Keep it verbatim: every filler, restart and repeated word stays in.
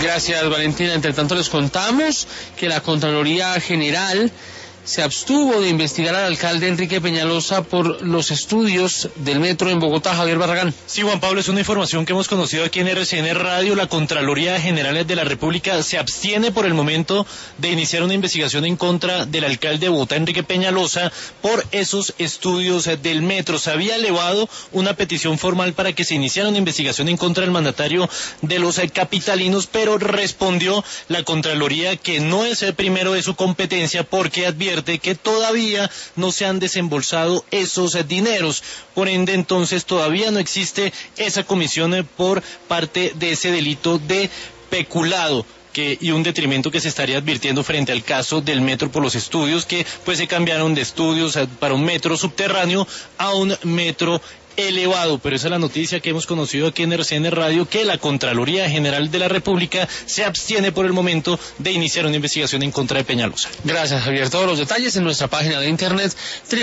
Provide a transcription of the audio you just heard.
Gracias, Valentina. Entre tanto, les contamos que la Contraloría General se abstuvo de investigar al alcalde Enrique Peñalosa por los estudios del metro en Bogotá. Javier Barragán. Sí, Juan Pablo, es una información que hemos conocido aquí en R C N Radio. La Contraloría General de la República se abstiene por el momento de iniciar una investigación en contra del alcalde de Bogotá, Enrique Peñalosa, por esos estudios del metro. Se había elevado una petición formal para que se iniciara una investigación en contra del mandatario de los capitalinos, pero respondió la Contraloría que no es el primero de su competencia, porque advierte que todavía no se han desembolsado esos dineros. Por ende, entonces, todavía no existe esa comisión por parte de ese delito de peculado. Que, y un detrimento que se estaría advirtiendo frente al caso del metro por los estudios, que pues se cambiaron de estudios para un metro subterráneo a un metro elevado. Pero esa es la noticia que hemos conocido aquí en R C N Radio, que la Contraloría General de la República se abstiene por el momento de iniciar una investigación en contra de Peñalosa. Gracias, Javier. Todos los detalles en nuestra página de internet.